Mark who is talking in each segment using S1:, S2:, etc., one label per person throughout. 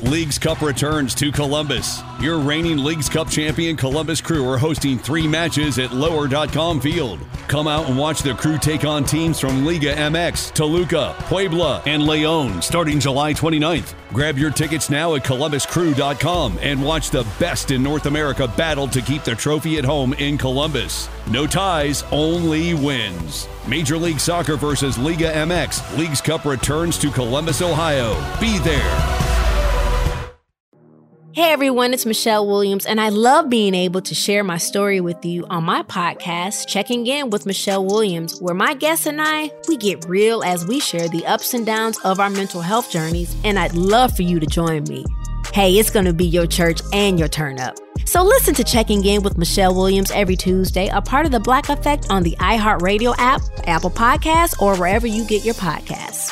S1: Leagues Cup returns to Columbus. Your reigning Leagues Cup champion Columbus Crew are hosting 3 matches at Lower.com Field. Come out and watch the Crew take on teams from Liga MX, Toluca, Puebla, and León starting July 29th. Grab your tickets now at ColumbusCrew.com and watch the best in North America battle to keep the trophy at home in Columbus. No ties, only wins. Major League Soccer versus Liga MX. Leagues Cup returns to Columbus, Ohio. Be there.
S2: Hey everyone, it's Michelle Williams, and I love being able to share my story with you on my podcast, Checking In with Michelle Williams, where my guests and I, we get real as we share the ups and downs of our mental health journeys, and I'd love for you to join me. Hey, it's going to be your church and your turn up. So listen to Checking In with Michelle Williams every Tuesday, a part of the Black Effect on the iHeartRadio app, Apple Podcasts, or wherever you get your podcasts.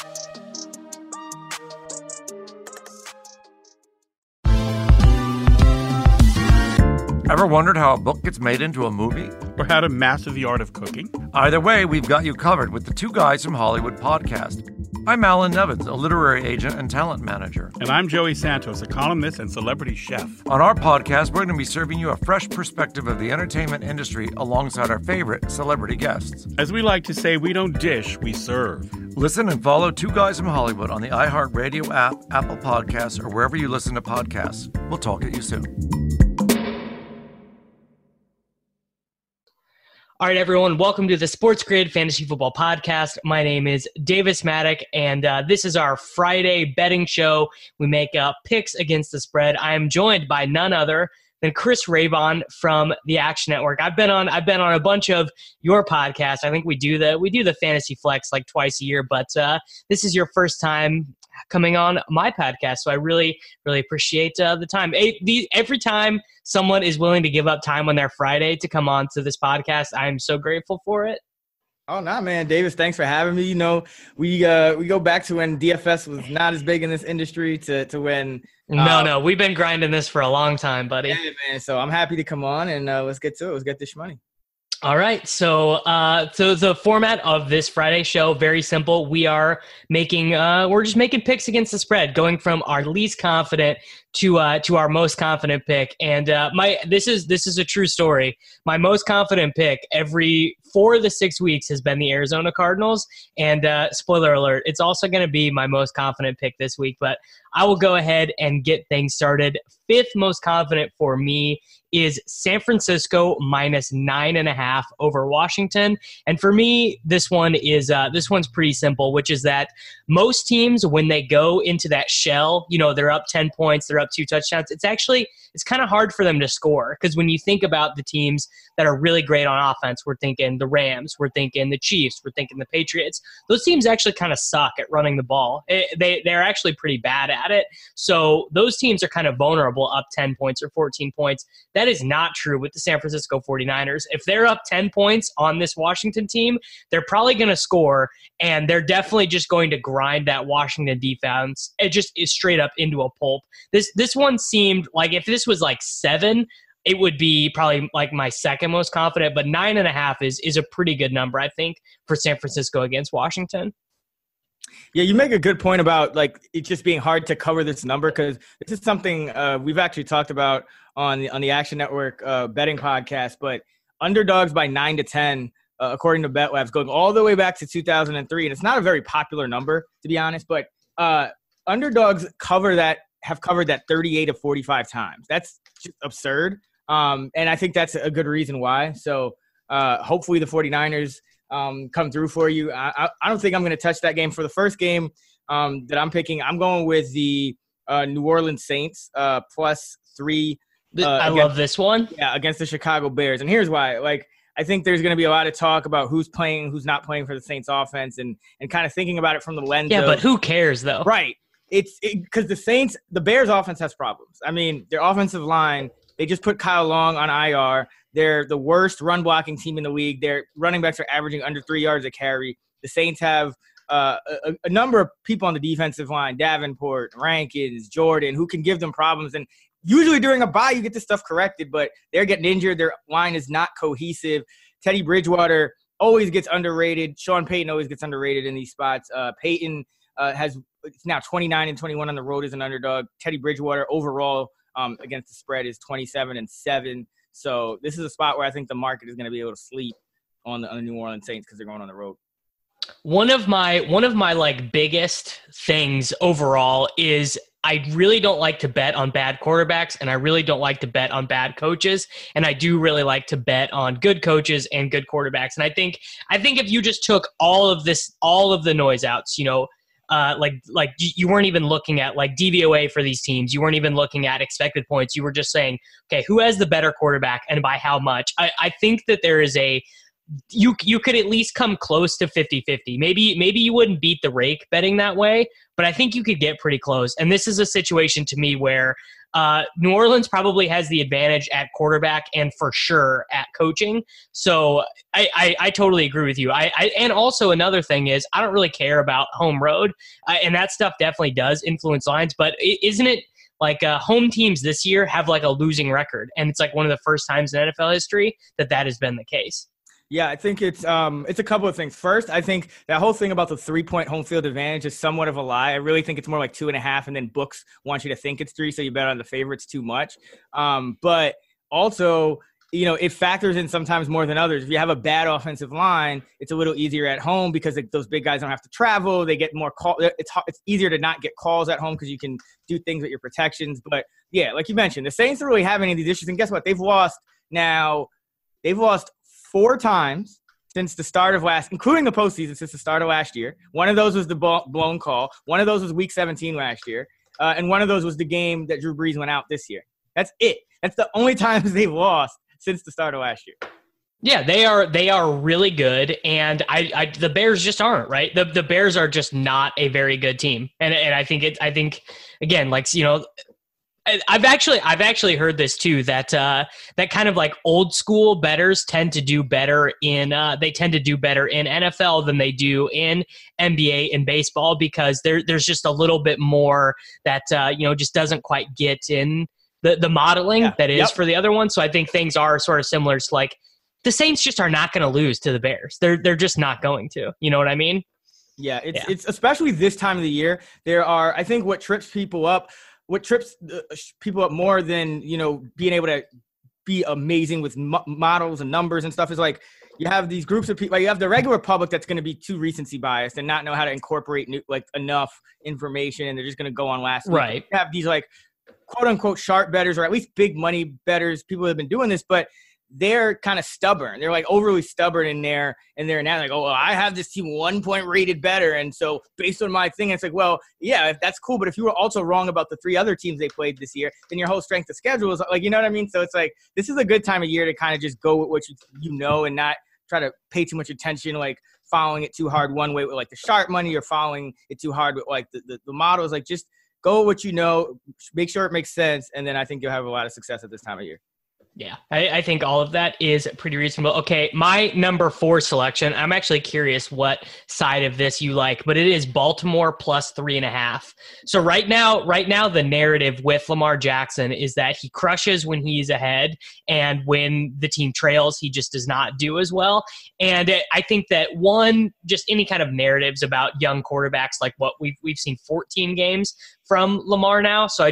S3: Ever wondered how a book gets made into a movie?
S4: Or how to master the art of cooking?
S3: Either way, we've got you covered with the Two Guys from Hollywood podcast. I'm Alan Nevins, a literary agent and talent manager.
S4: And I'm Joey Santos, a columnist and celebrity chef.
S3: On our podcast, we're going to be serving you a fresh perspective of the entertainment industry alongside our favorite celebrity guests.
S4: As we like to say, we don't dish, we serve.
S3: Listen and follow Two Guys from Hollywood on the iHeartRadio app, Apple Podcasts, or wherever you listen to podcasts. We'll talk at you soon.
S5: All right, everyone, welcome to the Sports Grid Fantasy Football Podcast. My name is Davis Maddock, and this is our Friday betting show. We make picks against the spread. I am joined by none other than Chris Raybon from the Action Network. I've been on a bunch of your podcasts. I think we do the Fantasy Flex like twice a year, but this is your first time coming on my podcast, so I really, really appreciate the time. Every time someone is willing to give up time on their Friday to come on to this podcast, I'm so grateful for it.
S6: Oh, nah, man. Davis, thanks for having me. You know, we go back to when DFS was not as big in this industry to when
S5: No, we've been grinding this for a long time, buddy.
S6: Yeah, man. So I'm happy to come on, and let's get to it. Let's get this money.
S5: All right, so the format of this Friday show, very simple. We're just making picks against the spread, going from our least confident to our most confident pick. And this is a true story. My most confident pick every 4 of the 6 weeks has been the Arizona Cardinals. And spoiler alert, it's also going to be my most confident pick this week. But I will go ahead and get things started. 5th most confident for me is San Francisco minus 9.5 over Washington. And for me, this one's pretty simple, which is that most teams, when they go into that shell, you know, they're up 10 points, they're up 2 touchdowns. It's kind of hard for them to score, because when you think about the teams that are really great on offense, we're thinking the Rams, we're thinking the Chiefs, we're thinking the Patriots. Those teams actually kind of suck at running the ball. They're actually pretty bad at it. So those teams are kind of vulnerable up 10 points or 14 points. That is not true with the San Francisco 49ers. If they're up 10 points on this Washington team, they're probably going to score, and they're definitely just going to grind that Washington defense. It just is straight up into a pulp. This one seemed like if this was like 7, it would be probably like my second most confident, but 9.5 is a pretty good number, I think, for San Francisco against Washington.
S6: Yeah, you make a good point about like it just being hard to cover this number, because this is something we've actually talked about on the Action Network betting podcast. But underdogs by 9 to 10, according to BetLabs, going all the way back to 2003, and it's not a very popular number, to be honest. But underdogs have covered that 38 to 45 times. That's just absurd, and I think that's a good reason why. So hopefully the 49ers come through for you. I don't think I'm going to touch that game. For the first game that I'm picking, I'm going with the New Orleans Saints +3.
S5: I love this one.
S6: Yeah, against the Chicago Bears. And here's why. Like, I think there's going to be a lot of talk about who's playing, who's not playing for the Saints offense, and kind of thinking about it from the lens of,
S5: but who cares, though?
S6: Right. It's because the Bears offense has problems. I mean, their offensive line, they just put Kyle Long on IR. They're the worst run blocking team in the league. Their running backs are averaging under 3 yards a carry. The Saints have a number of people on the defensive line, Davenport, Rankins, Jordan, who can give them problems. And usually during a bye, you get this stuff corrected, but they're getting injured. Their line is not cohesive. Teddy Bridgewater always gets underrated. Sean Payton always gets underrated in these spots. Payton has it's now 29-21 on the road as an underdog. Teddy Bridgewater overall against the spread is 27-7. So this is a spot where I think the market is going to be able to sleep on the New Orleans Saints because they're going on the road.
S5: One of my like biggest things overall is I really don't like to bet on bad quarterbacks, and I really don't like to bet on bad coaches, and I do really like to bet on good coaches and good quarterbacks. And I think if you just took all of the noise outs, like you weren't even looking at like DVOA for these teams, you weren't even looking at expected points, you were just saying, okay, who has the better quarterback and by how much? I think that there is you could at least come close to 50-50. Maybe you wouldn't beat the rake betting that way, but I think you could get pretty close. And this is a situation to me where New Orleans probably has the advantage at quarterback and for sure at coaching. So I totally agree with you. And also another thing is I don't really care about home road, and that stuff definitely does influence lines. But isn't it like home teams this year have like a losing record, and it's like one of the first times in NFL history that has been the case.
S6: Yeah, I think it's a couple of things. First, I think that whole thing about the 3-point home field advantage is somewhat of a lie. I really think it's more like 2.5, and then books want you to think it's 3, so you bet on the favorites too much. But also, it factors in sometimes more than others. If you have a bad offensive line, it's a little easier at home because those big guys don't have to travel. They get more call. It's easier to not get calls at home because you can do things with your protections. But yeah, like you mentioned, the Saints don't really have any of these issues. And guess what? They've lost 4 times since the start of including the postseason, since the start of last year. One of those was the blown call. One of those was Week 17 last year. And one of those was the game that Drew Brees went out this year. That's it. That's the only times they've lost since the start of last year.
S5: Yeah, they are really good, and the Bears just aren't, right? The Bears are just not a very good team. And I think again, like, I've actually heard this too, that kind of like old school bettors tend to do better in NFL than they do in NBA and baseball, because there's just a little bit more that just doesn't quite get in the modeling that is for the other one. So I think things are sort of similar to like the Saints just are not going to lose to the Bears. They're just not going to. You know what I mean?
S6: Yeah, it's especially this time of the year. I think what trips people up more than, being able to be amazing with models and numbers and stuff is like you have these groups of people. Like you have the regular public that's going to be too recency biased and not know how to incorporate enough information, and they're just going to go on last week.
S5: Right.
S6: You have these like quote unquote sharp bettors, or at least big money bettors, people who have been doing this, but they're kind of stubborn. They're like overly stubborn in there, and they're now like, oh, well, I have this team 1 point rated better, and so based on my thing, it's like, well, yeah, if that's cool, but if you were also wrong about the 3 other teams they played this year, then your whole strength of schedule is like, you know what I mean? So it's like this is a good time of year to kind of just go with what you know and not try to pay too much attention, like following it too hard one way with like the sharp money, or following it too hard with like the models. Like just go with what you know, make sure it makes sense, and then I think you'll have a lot of success at this time of year.
S5: Yeah, I think all of that is pretty reasonable. Okay, my number 4 selection, I'm actually curious what side of this you like, but it is Baltimore plus 3.5. So right now, the narrative with Lamar Jackson is that he crushes when he's ahead, and when the team trails, he just does not do as well. And I think that just any kind of narratives about young quarterbacks, like what we've seen 14 games from Lamar now. So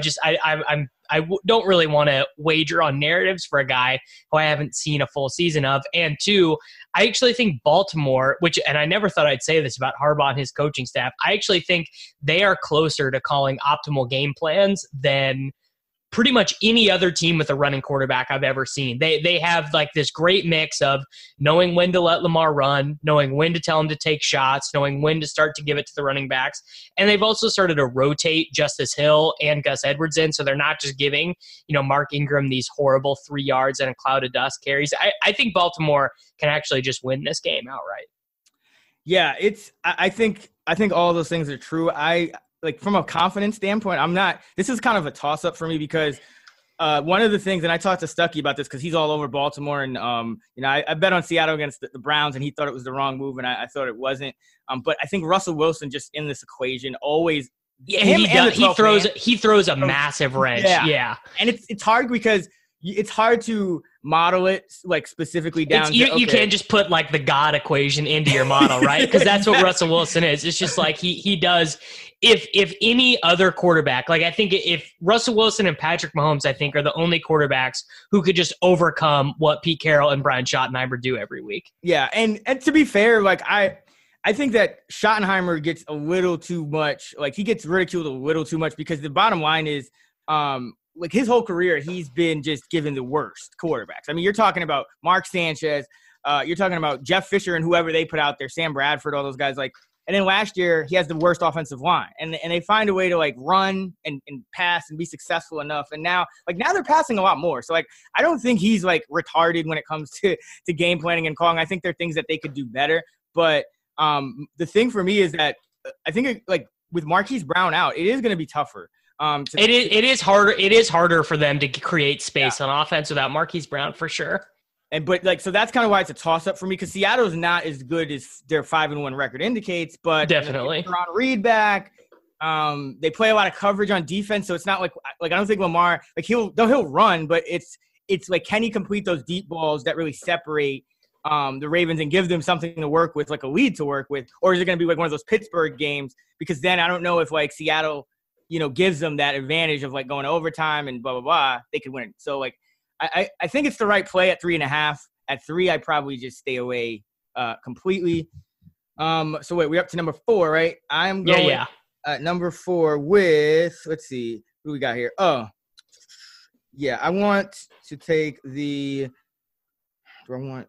S5: I don't really want to wager on narratives for a guy who I haven't seen a full season of. And 2, I actually think Baltimore, and I never thought I'd say this about Harbaugh and his coaching staff, I actually think they are closer to calling optimal game plans than pretty much any other team with a running quarterback I've ever seen. They have like this great mix of knowing when to let Lamar run, knowing when to tell him to take shots, knowing when to start to give it to the running backs. And they've also started to rotate Justice Hill and Gus Edwards in, so they're not just giving, Mark Ingram these horrible 3 yards and a cloud of dust carries. I think Baltimore can actually just win this game outright.
S6: Yeah, I think all those things are true. Like from a confidence standpoint, this is kind of a toss up for me because one of the things, and I talked to Stuckey about this because he's all over Baltimore, and I bet on Seattle against the Browns, and he thought it was the wrong move, and I thought it wasn't. But I think Russell Wilson just in this equation always,
S5: he throws a massive wrench. Yeah.
S6: And it's hard because it's hard to model it like specifically down.
S5: You can't just put like the God equation into your model, right? Because that's what Russell Wilson is. It's just like he does if any other quarterback, like I think if Russell Wilson and Patrick Mahomes, I think are the only quarterbacks who could just overcome what Pete Carroll and Brian Schottenheimer do every week.
S6: Yeah, and to be fair, like I think that Schottenheimer gets a little too much. Like he gets ridiculed a little too much because the bottom line is, like his whole career, he's been just given the worst quarterbacks. I mean, you're talking about Mark Sanchez, you're talking about Jeff Fisher and whoever they put out there, Sam Bradford, all those guys. Like, and then last year he has the worst offensive line, and they find a way to like run and pass and be successful enough. And now they're passing a lot more. So like, I don't think he's like retarded when it comes to game planning and calling. I think there are things that they could do better. But the thing for me is that I think like with Marquise Brown out, it is going to be tougher.
S5: It is harder. It is harder for them to create space on offense without Marquise Brown for sure.
S6: But so that's kind of why it's a toss up for me because Seattle's not as good as their 5-1 record indicates. But
S5: definitely,
S6: Ron Reed back. They play a lot of coverage on defense, so it's not like I don't think Lamar like he'll run, but it's like can he complete those deep balls that really separate the Ravens and give them something to work with, like a lead to work with, or is it going to be like one of those Pittsburgh games? Because then I don't know if like Seattle, gives them that advantage of like going to overtime and blah blah blah, they could win. So like. I think it's the right play at 3.5. At 3, I probably just stay away completely. So wait, we're up to number 4, right? I'm going at number 4 with, let's see, who we got here? Oh, yeah, I want to take the, do I want,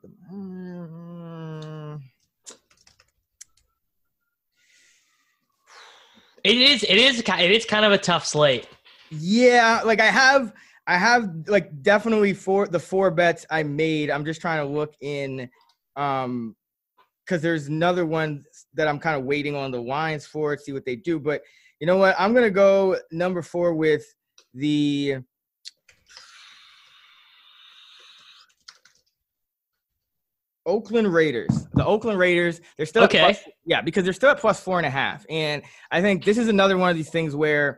S5: It is kind of a tough slate.
S6: Yeah, like I have like definitely the 4 bets I made. I'm just trying to look in because there's another one that I'm kind of waiting on the lines for, see what they do. But you know what? I'm going to go number 4 with the Oakland Raiders. The Oakland Raiders, they're still
S5: okay.
S6: Because they're still at plus 4.5. And I think this is another one of these things where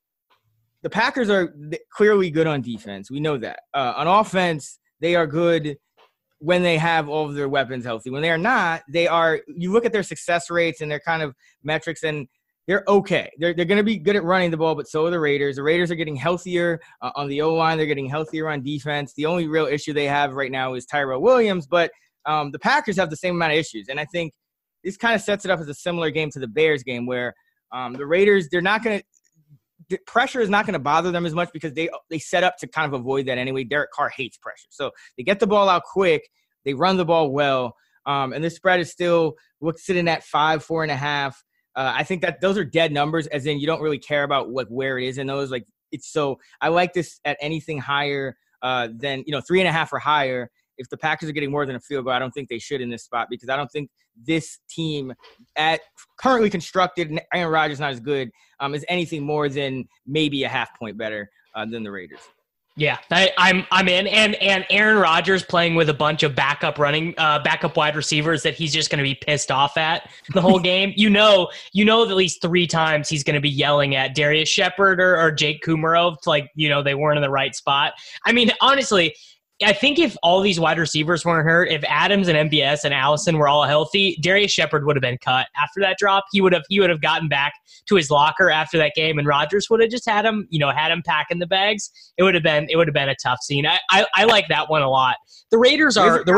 S6: the Packers are clearly good on defense. We know that. On offense, they are good when they have all of their weapons healthy. When they are not, you look at their success rates and their kind of metrics, and they're okay. They're going to be good at running the ball, but so are the Raiders. The Raiders are getting healthier on the O-line. They're getting healthier on defense. The only real issue they have right now is Tyrell Williams, but the Packers have the same amount of issues. And I think this kind of sets it up as a similar game to the Bears game where the Raiders, the pressure is not going to bother them as much because they set up to kind of avoid that anyway. Derek Carr hates pressure. So they get the ball out quick. They run the ball well. And this spread is still sitting at 5.5. I think that those are dead numbers, as in you don't really care about like where it is in those. Like I like this at anything higher than 3.5 or higher. If the Packers are getting more than a field goal, I don't think they should in this spot because I don't think this team at currently constructed, Aaron Rodgers not as good, is anything more than maybe a half point better than the Raiders.
S5: Yeah, I'm in, and Aaron Rodgers playing with a bunch of backup wide receivers that he's just going to be pissed off at the whole game. You know at least 3 times he's going to be yelling at Darius Shepard or Jake Kumerow, like they weren't in the right spot. I mean, honestly. I think if all these wide receivers weren't hurt, if Adams and MBS and Allison were all healthy, Darius Shepard would have been cut after that drop. He would have gotten back to his locker after that game, and Rodgers would have just had him packing the bags. It would have been a tough scene. I like that one a lot. The Raiders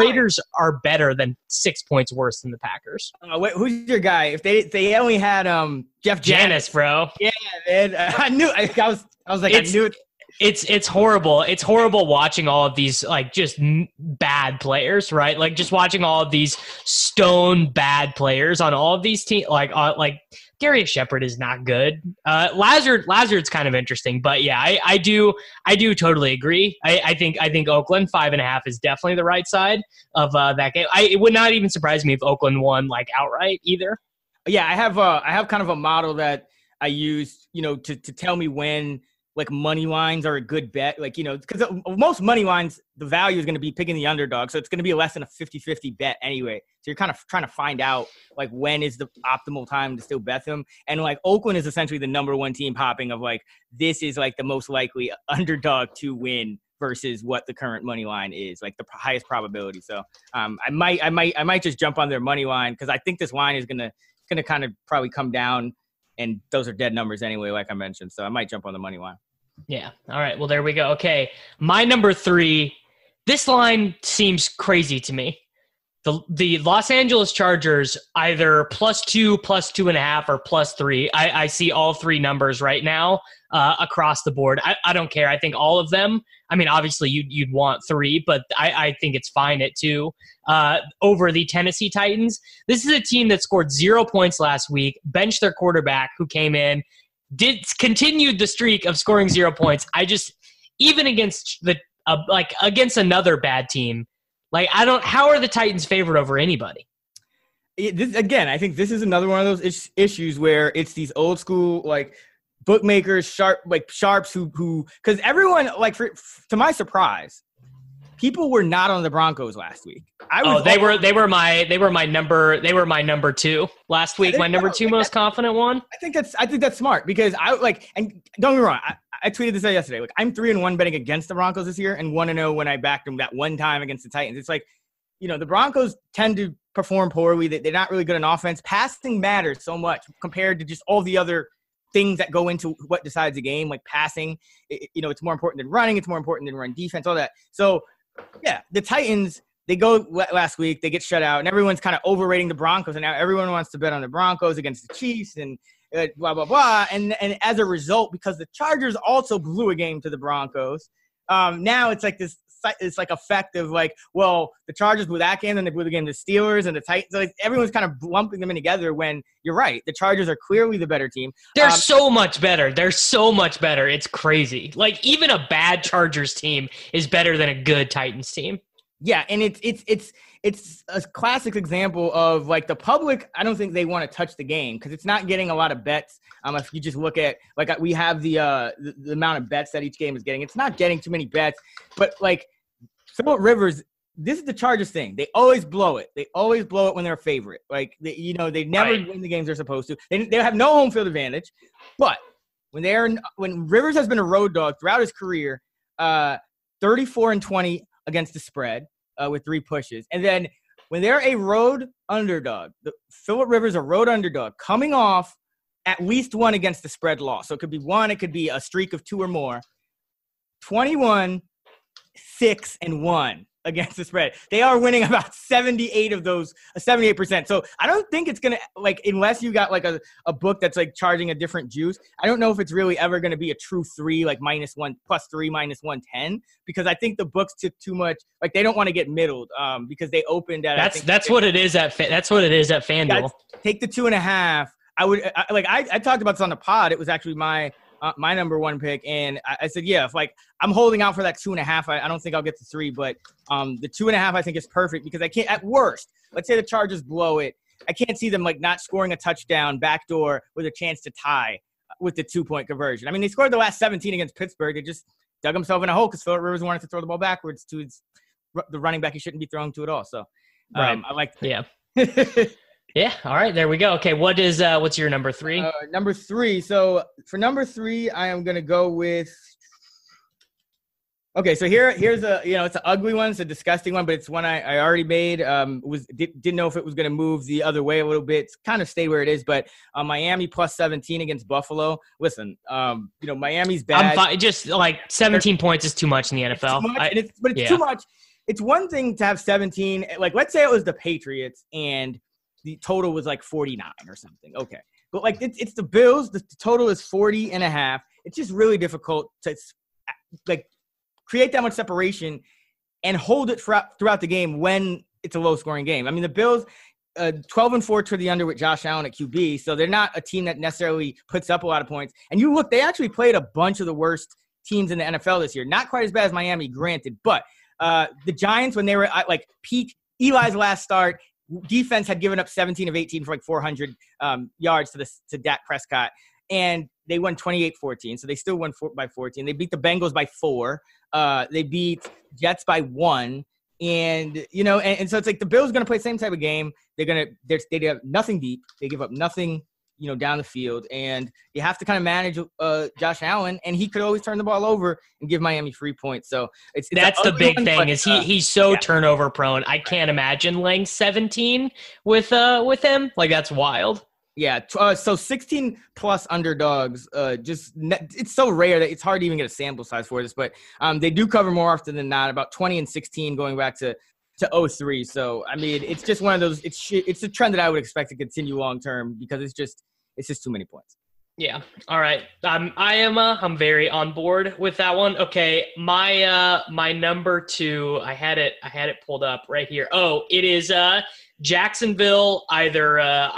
S5: are better than 6 points worse than the Packers.
S6: Wait, who's your guy? If they only had Jeff
S5: Janis, bro.
S6: Yeah, man. I knew. I was like, I knew it.
S5: It's horrible. It's horrible watching all of these like just bad players, right? Like just watching all of these stone bad players on all of these teams. Like Darius Shepard is not good. Lazard's kind of interesting, but yeah, I do totally agree. I think Oakland 5.5 is definitely the right side of that game. It would not even surprise me if Oakland won like outright either.
S6: Yeah, I have kind of a model that I use, to tell me when like money lines are a good bet, like, because most money lines, the value is going to be picking the underdog. So it's going to be less than a 50-50 bet anyway. So you're kind of trying to find out like when is the optimal time to still bet them. And like Oakland is essentially the number 1 team popping of like, this is like the most likely underdog to win versus what the current money line is, like the highest probability. So I might just jump on their money line because I think this line is going to kind of probably come down And those are dead numbers anyway, like I mentioned. So I might jump on the money line.
S5: Yeah. All right. Well, there we go. Okay. My number 3, this line seems crazy to me. The Los Angeles Chargers, either +2, +2.5, or +3. I see all 3 numbers right now across the board. I don't care. I think all of them. I mean, obviously you'd want 3, but I think it's fine at 2 over the Tennessee Titans. This is a team that scored 0 points last week, benched their quarterback who came in, continued the streak of scoring 0 points. Even against against another bad team. How are the Titans favored over anybody?
S6: I think this is another one of those issues where it's these old school, bookmakers, sharps who, because everyone, to my surprise, people were not on the Broncos last week. They were my number 2 last week. My number 2 most confident one. I think that's smart because and don't get me wrong. I tweeted this out yesterday. I'm 3-1 betting against the Broncos this year and 1-0 when I backed them that one time against the Titans. It's the Broncos tend to perform poorly. They're not really good on offense. Passing matters so much compared to just all the other things that go into what decides a game, like passing. It's more important than running. It's more important than run defense, all that. So, yeah, the Titans, they go last week. They get shut out, and everyone's kind of overrating the Broncos, and now everyone wants to bet on the Broncos against the Chiefs and blah, blah, blah. And as a result, because the Chargers also blew a game to the Broncos, now it's this it's effect of the Chargers blew that game, then they blew the game to the Steelers and the Titans. So everyone's kind of lumping them in together when you're right. The Chargers are clearly the better team.
S5: They're so much better. They're so much better. It's crazy. Even a bad Chargers team is better than a good Titans team.
S6: Yeah, and it's a classic example of the public. I don't think they want to touch the game because it's not getting a lot of bets. If you just look at we have the amount of bets that each game is getting, it's not getting too many bets. But Phillip Rivers, this is the Chargers thing. They always blow it. They always blow it when they're a favorite. They never win the games they're supposed to. They have no home field advantage. But when Rivers has been a road dog throughout his career, 34-20 against the spread with 3 pushes, and then when they're a road underdog, Phillip Rivers a road underdog coming off at least 1 against the spread loss. So it could be 1, it could be a streak of 2 or more. 21-6-1 against the spread. They are winning about 78 of those, 78%. So I don't think it's going to, unless you got a book that's charging a different juice, I don't know if it's really ever going to be a true 3, -1, +3, -110, because I think the books took too much. They don't want to get middled because they opened at.
S5: That's what it is at FanDuel.
S6: Take the 2.5. I talked about this on the pod. It was actually my number 1 pick, and I said, yeah, if I'm holding out for that 2.5. I don't think I'll get to 3, but the 2.5 I think is perfect because I can't. At worst, let's say the Chargers blow it, I can't see them not scoring a touchdown backdoor with a chance to tie with the 2-point conversion. I mean, they scored the last 17 against Pittsburgh. They just dug himself in a hole because Phillip Rivers wanted to throw the ball backwards to the running back he shouldn't be throwing to at all. So I like that.
S5: Yeah. Yeah. All right. There we go. Okay. What's your number 3?
S6: Number 3. So for number 3, I am going to go with. Okay. So here's it's an ugly one. It's a disgusting one, but it's one I already made. Didn't know if it was going to move the other way a little bit. It's kind of stayed where it is, but Miami +17 against Buffalo. Listen, Miami's bad.
S5: I'm fine. Just 17 points is too much in the NFL.
S6: It's too much. It's one thing to have 17. Let's say it was the Patriots and the total was 49 or something. Okay. But it's the Bills. The total is 40.5. It's just really difficult to create that much separation and hold it throughout the game when it's a low scoring game. I mean, the Bills 12-4 to the under with Josh Allen at QB. So they're not a team that necessarily puts up a lot of points. And you look, they actually played a bunch of the worst teams in the NFL this year. Not quite as bad as Miami, granted, but the Giants, when they were at peak Eli's last start, defense had given up 17 of 18 for 400 yards to Dak Prescott, and they won 28-14. So they still won by 14. They beat the Bengals by 4. They beat Jets by 1. And and so it's the Bills are going to play the same type of game. They have nothing deep. They give up nothing, down the field, and you have to kind of manage Josh Allen, and he could always turn the ball over and give Miami free points. So
S5: that's the big thing is he's so turnover prone. I can't imagine laying 17 with him. That's wild.
S6: Yeah, so 16 plus underdogs. It's so rare that it's hard to even get a sample size for this, but they do cover more often than not. About 20 and 16 going back to 03. So I mean, it's just one of those. It's a trend that I would expect to continue long term because it's just too many points.
S5: Yeah. All right. I'm very on board with that one. Okay. My number 2, I had it pulled up right here. Oh, it is Jacksonville, either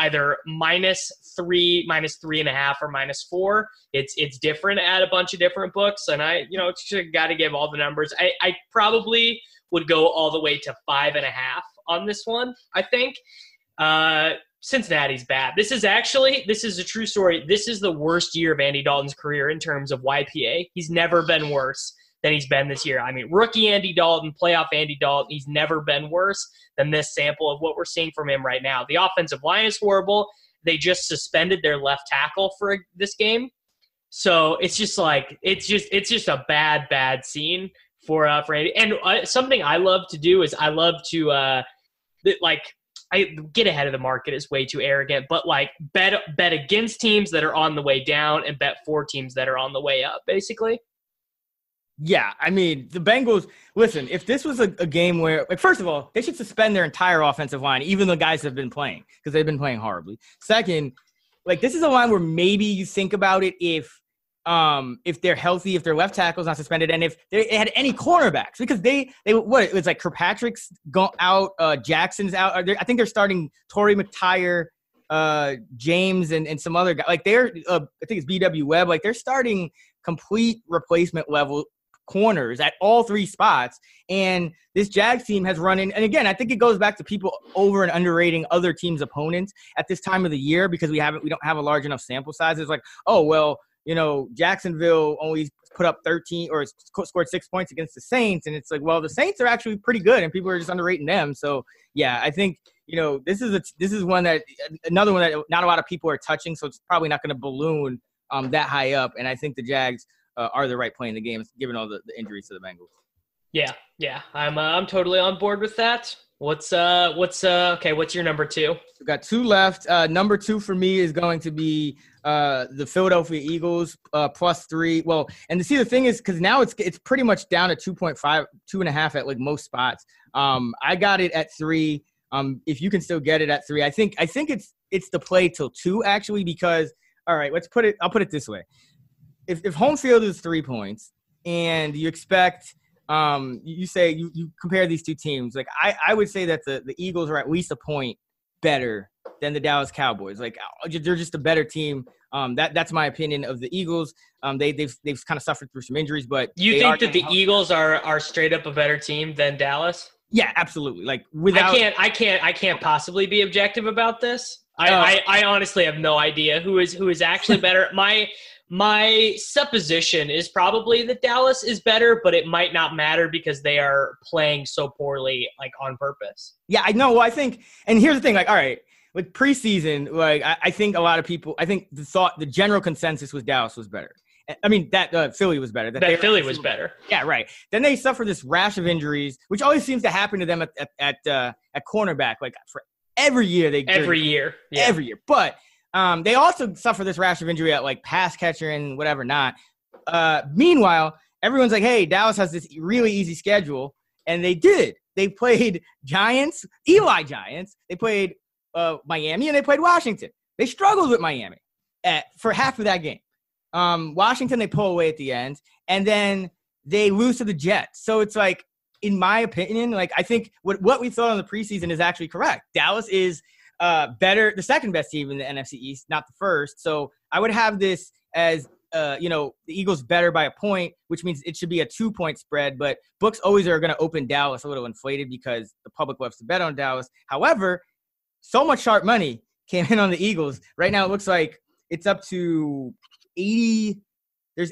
S5: -3, -3.5, or -4. It's different at a bunch of different books, and I got to give all the numbers. I probably would go all the way to 5.5 on this one. I think Cincinnati's bad. This is a true story. This is the worst year of Andy Dalton's career in terms of YPA. He's never been worse than he's been this year. I mean, rookie Andy Dalton, playoff Andy Dalton, he's never been worse than this sample of what we're seeing from him right now. The offensive line is horrible. They just suspended their left tackle for this game. So it's just a bad scene for Andy. And something I love to do is I love to I get ahead of the market is way too arrogant, but bet against teams that are on the way down and bet for teams that are on the way up, basically.
S6: Yeah, I mean, the Bengals, listen, if this was a game where, first of all, they should suspend their entire offensive line, even the guys that have been playing, because they've been playing horribly. Second, this is a line where maybe you think about it if they're healthy, if their left tackle's not suspended, and if they had any cornerbacks, because it was Kirkpatrick's out, Jackson's out. I think they're starting Torrey McTyer, James, and some other guy. I think it's BW Webb. They're starting complete replacement level corners at all 3 spots, and this Jags team has run in. And again, I think it goes back to people over and underrating other teams' opponents at this time of the year because we don't have a large enough sample size. It's Jacksonville only put up 13 or scored 6 points against the Saints, and it's the Saints are actually pretty good, and people are just underrating them. So yeah, I think this is another one that not a lot of people are touching, so it's probably not going to balloon that high up, and I think the Jags are the right play in the game, given all the injuries to the Bengals.
S5: Yeah, I'm totally on board with that. What's your number 2?
S6: We've got 2 left. Number 2 for me is going to be the Philadelphia Eagles +3. Well, and the thing is, because now it's pretty much down to 2.5, 2.5 at most spots. I got it at 3. If you can still get it at 3, I think it's the play till 2 actually, because all right, I'll put it this way. If home field is 3 points and you expect you say you compare these two teams, I would say that the Eagles are at least a point better than the Dallas Cowboys. They're just a better team. That's my opinion of the Eagles. They've kind of suffered through some injuries, but
S5: you think that the Eagles are straight up a better team than Dallas?
S6: Yeah, absolutely.
S5: I can't possibly be objective about this. I honestly have no idea who is actually better. My supposition is probably that Dallas is better, but it might not matter because they are playing so poorly, on purpose.
S6: Yeah, I know. Well, I think, and here's the thing, all right, preseason, I think a lot of people, I think the general consensus was Dallas was better. I mean, that Philly was better.
S5: That Philly was better.
S6: Yeah, right. Then they suffer this rash of injuries, which always seems to happen to them at cornerback. For every year every year. But they also suffer this rash of injury at pass catcher and whatever not. Meanwhile, everyone's hey, Dallas has this really easy schedule, and they did. They played Giants, Eli Giants. They played Miami, and they played Washington. They struggled with Miami for half of that game. Washington, they pull away at the end, and then they lose to the Jets. So it's in my opinion, I think what we thought on the preseason is actually correct. Dallas is better, the second best team in the NFC East, not the first. So I would have this as, the Eagles better by a point, which means it should be a 2-point spread. But books always are going to open Dallas a little inflated because the public loves to bet on Dallas. However, so much sharp money came in on the Eagles. Right now, it looks like it's up to 80. There's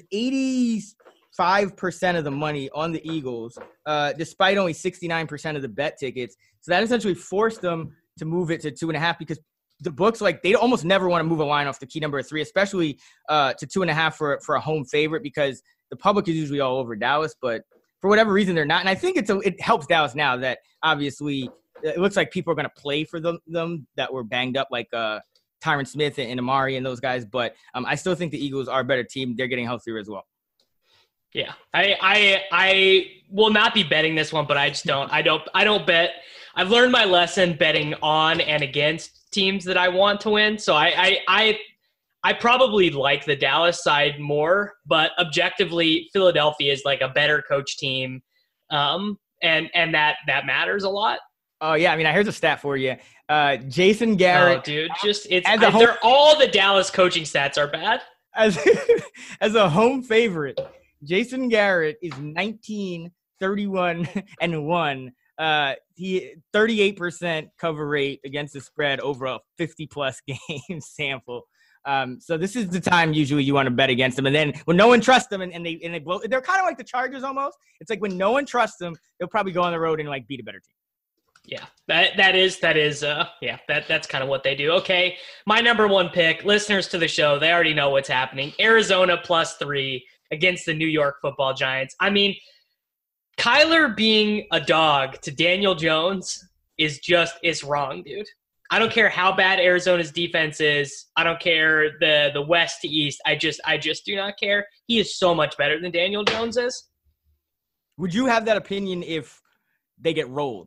S6: 85% of the money on the Eagles, despite only 69% of the bet tickets. So that essentially forced them to move it to 2.5 because the books, they almost never want to move a line off the key number of 3, especially to 2.5 for a home favorite because the public is usually all over Dallas, but for whatever reason they're not. And I think it helps Dallas now that obviously it looks like people are going to play for them that were banged up Tyron Smith and Amari and those guys. But I still think the Eagles are a better team. They're getting healthier as well.
S5: Yeah, I will not be betting this one, but I just don't. I don't bet. I've learned my lesson betting on and against teams that I want to win. So I probably like the Dallas side more, but objectively, Philadelphia is like a better coach team, and that matters a lot.
S6: Oh yeah, I mean, here's a stat for you. Jason Garrett,
S5: oh, dude, they're all the Dallas coaching stats are bad.
S6: As a home favorite, Jason Garrett is 19, 31, and 1. He 38% cover rate against the spread over a 50-plus game sample. So this is the time usually you want to bet against them. And then when no one trusts them and they blow, they're kind of like the Chargers almost. It's like when no one trusts them, they'll probably go on the road and like beat a better team.
S5: Yeah, that's kind of what they do. Okay, my number one pick, listeners to the show, they already know what's happening. Arizona +3 against the New York Football Giants. I mean, Kyler being a dog to Daniel Jones is wrong, dude. I don't care how bad Arizona's defense is. I don't care the west to east. I just do not care. He is so much better than Daniel Jones is.
S6: Would you have that opinion if they get rolled?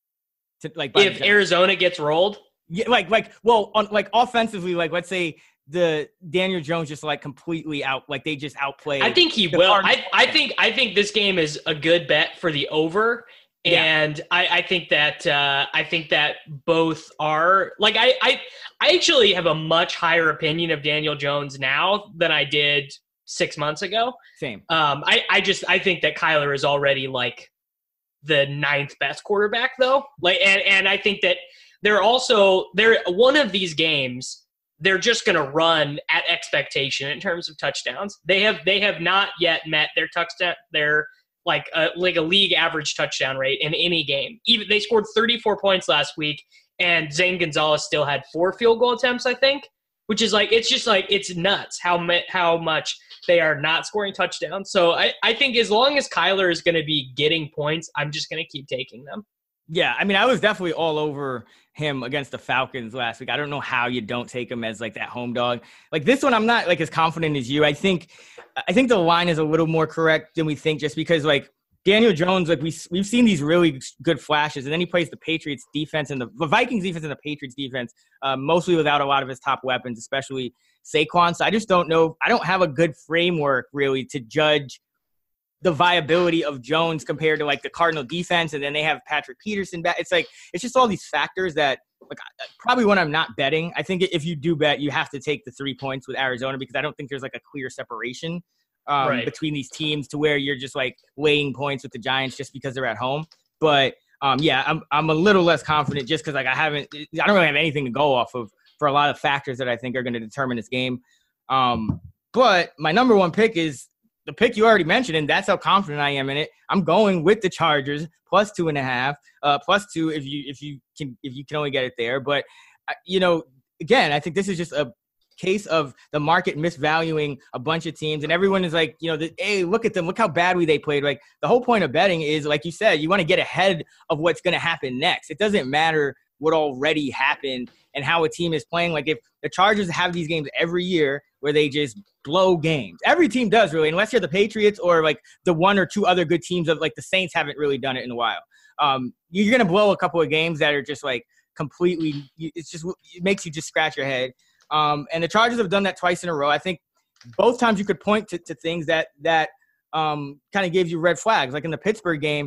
S5: If Arizona gets rolled?
S6: Yeah, offensively, like let's say the Daniel Jones just like completely they just outplayed.
S5: I think he will. I think this game is a good bet for the over. And yeah. I think that both are like I actually have a much higher opinion of Daniel Jones now than I did 6 months ago.
S6: Same.
S5: I think that Kyler is already like the 9th best quarterback though. And I think that they're one of these games they're just going to run at expectation in terms of touchdowns. They have not yet met their touchdown like a league average touchdown rate in any game. Even they scored 34 points last week, and Zane Gonzalez still had 4 field goal attempts, I think, which is like it's nuts how much they are not scoring touchdowns. So I think as long as Kyler is going to be getting points, I'm just going to keep taking them.
S6: Yeah, I mean, I was definitely all over him against the Falcons last week. I don't know how you don't take him as like that home dog. Like this one, I'm not like as confident as you. I think the line is a little more correct than we think, just because like Daniel Jones, like we've seen these really good flashes, and then he plays the Patriots defense and the Vikings defense and the Patriots defense, mostly without a lot of his top weapons, especially Saquon. So I just don't know. I don't have a good framework really to judge the viability of Jones compared to like the Cardinal defense. And then they have Patrick Peterson back. It's just all these factors that like probably when I'm not betting, I think if you do bet, you have to take the 3 points with Arizona, because I don't think there's like a clear separation between these teams to where you're just like weighing points with the Giants just because they're at home. But I'm a little less confident just because like I don't really have anything to go off of for a lot of factors that I think are going to determine this game. But my number one pick is the pick you already mentioned, and that's how confident I am in it. I'm going with the Chargers +2.5, +2 if you can only get it there. But again, I think this is just a case of the market misvaluing a bunch of teams, and everyone is like, hey, look at them, look how badly they played. Like the whole point of betting is, like you said, you want to get ahead of what's going to happen next. It doesn't matter what already happened and how a team is playing. Like if the Chargers have these games every year where they just blow games, every team does really, unless you're the Patriots or like the one or two other good teams of like the Saints haven't really done it in a while. You're going to blow a couple of games that are just like completely, it makes you just scratch your head. And the Chargers have done that twice in a row. I think both times you could point to things that kind of gave you red flags. Like in the Pittsburgh game,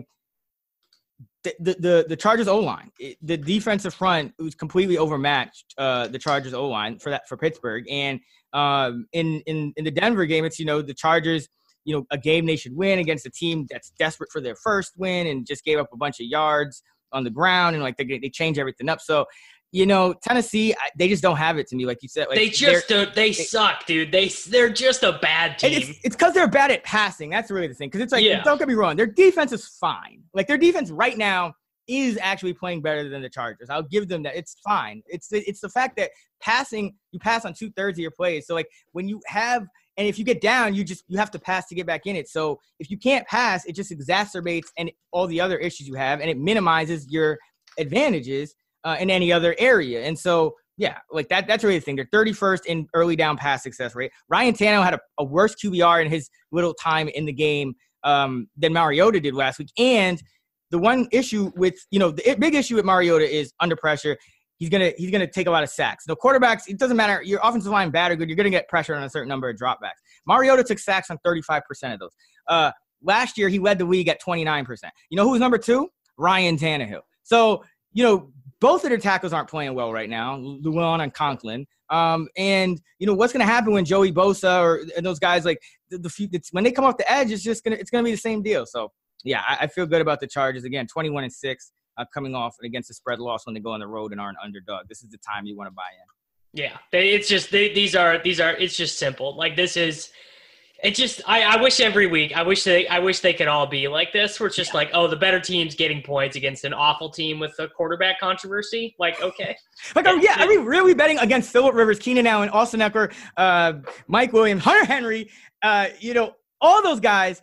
S6: the Chargers O-line, the defensive front was completely overmatched the Chargers O-line for Pittsburgh. And in the Denver game, it's the Chargers, a game they should win against a team that's desperate for their first win and just gave up a bunch of yards on the ground, and like they change everything up. So Tennessee, they just don't have it to me, like you said. Like,
S5: they just don't. They suck, dude. They're just a bad team.
S6: And it's because they're bad at passing. That's really the thing. Because it's like, don't get me wrong, their defense is fine. Like their defense right now is actually playing better than the Chargers. I'll give them that. It's fine. It's the fact that passing, you pass on 2/3 of your plays. So like when you have, and if you get down, you have to pass to get back in it. So if you can't pass, it just exacerbates and all the other issues you have, and it minimizes your advantages in any other area. And so Yeah, like that's really the thing. They're 31st in early down pass success rate. Ryan Tannehill had a worse QBR in his little time in the game than Mariota did last week. And the one issue with, the big issue with Mariota is under pressure. He's gonna take a lot of sacks. The quarterbacks, it doesn't matter. Your offensive line bad or good, you're gonna get pressure on a certain number of dropbacks. Mariota took sacks on 35% of those. Last year, he led the league at 29%. You know who's number 2? Ryan Tannehill. So, both of their tackles aren't playing well right now, Llewellyn and Conklin. And what's going to happen when Joey Bosa or those guys, like when they come off the edge, it's going to be the same deal. So yeah, I feel good about the Chargers. Again, 21-6 coming off against the spread loss when they go on the road and are an underdog. This is the time you want to buy in.
S5: Yeah, it's just it's just simple. Like this is. It just I wish every week I wish they could all be like this, where it's just like, oh, the better team's getting points against an awful team with a quarterback controversy. Like, okay.
S6: Are we really betting against Phillip Rivers, Keenan Allen, Austin Eckler, Mike Williams, Hunter Henry, all those guys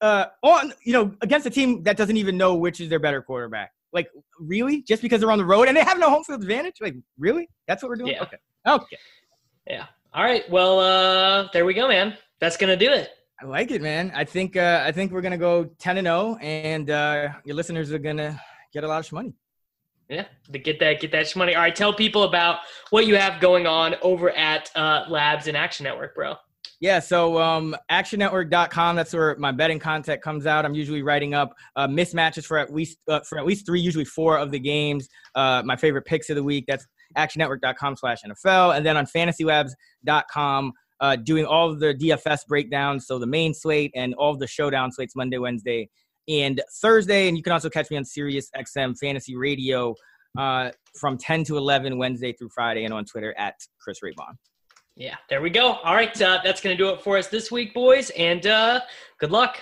S6: against a team that doesn't even know which is their better quarterback? Like, really? Just because they're on the road and they have no home field advantage? Like, really? That's what we're doing?
S5: Yeah.
S6: Okay. Yeah.
S5: All right. Well, there we go, man. That's going to do it.
S6: I like it, man. I think we're going to go 10-0 and your listeners are going to get a lot of money.
S5: Yeah, to get that money. All right, tell people about what you have going on over at Labs and Action Network, bro.
S6: Yeah, so actionnetwork.com, that's where my betting content comes out. I'm usually writing up mismatches for at least 3, usually 4 of the games. My favorite picks of the week, that's actionnetwork.com/NFL. And then on fantasylabs.com, doing all of the DFS breakdowns, so the main slate and all of the showdown slates Monday, Wednesday, and Thursday. And you can also catch me on Sirius XM Fantasy Radio from 10 to 11 Wednesday through Friday, and on Twitter at Chris Raybon.
S5: Yeah, there we go. All right, that's going to do it for us this week, boys, and good luck.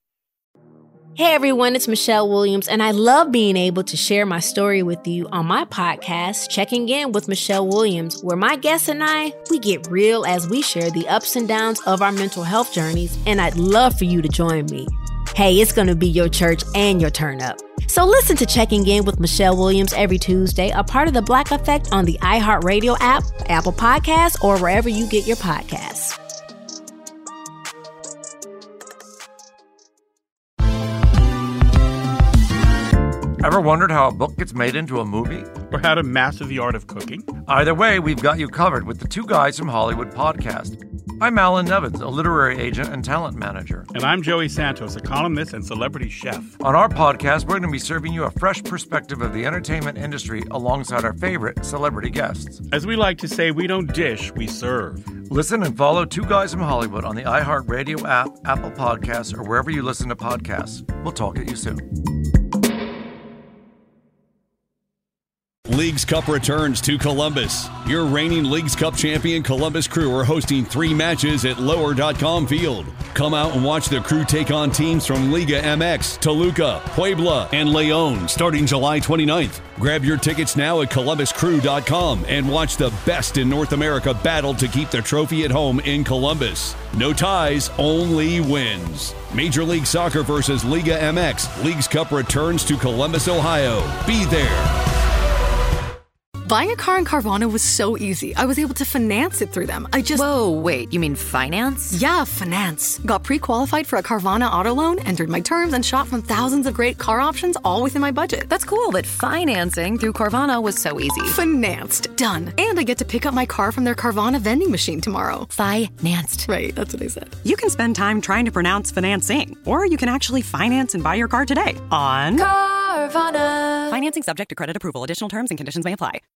S2: Hey everyone, it's Michelle Williams, and I love being able to share my story with you on my podcast, Checking In with Michelle Williams, where my guests and I, we get real as we share the ups and downs of our mental health journeys, and I'd love for you to join me. Hey, it's going to be your church and your turn up. So listen to Checking In with Michelle Williams every Tuesday, a part of the Black Effect on the iHeartRadio app, Apple Podcasts, or wherever you get your podcasts.
S3: Ever wondered how a book gets made into a movie?
S4: Or how to master the art of cooking?
S3: Either way, we've got you covered with the Two Guys from Hollywood podcast. I'm Alan Nevins, a literary agent and talent manager.
S4: And I'm Joey Santos, a columnist and celebrity chef.
S3: On our podcast, we're going to be serving you a fresh perspective of the entertainment industry alongside our favorite celebrity guests.
S4: As we like to say, we don't dish, we serve.
S3: Listen and follow Two Guys from Hollywood on the iHeartRadio app, Apple Podcasts, or wherever you listen to podcasts. We'll talk at you soon.
S1: Leagues Cup returns to Columbus. Your reigning Leagues Cup champion Columbus Crew are hosting 3 matches at Lower.com Field. Come out and watch the Crew take on teams from Liga MX, Toluca, Puebla, and Leon starting July 29th. Grab your tickets now at columbuscrew.com and watch the best in North America battle to keep the trophy at home in Columbus. No ties, only wins. Major League Soccer versus Liga MX. Leagues Cup returns to Columbus, Ohio. Be there.
S7: Buying a car in Carvana was so easy. I was able to finance it through them.
S8: Whoa, wait, you mean finance?
S7: Yeah, finance. Got pre-qualified for a Carvana auto loan, entered my terms, and shop from thousands of great car options, all within my budget.
S8: That's cool, but financing through Carvana was so easy.
S7: Financed. Done. And I get to pick up my car from their Carvana vending machine tomorrow.
S8: Financed.
S7: Right, that's what I said.
S9: You can spend time trying to pronounce financing, or you can actually finance and buy your car today on
S8: Carvana.
S9: Financing subject to credit approval. Additional terms and conditions may apply.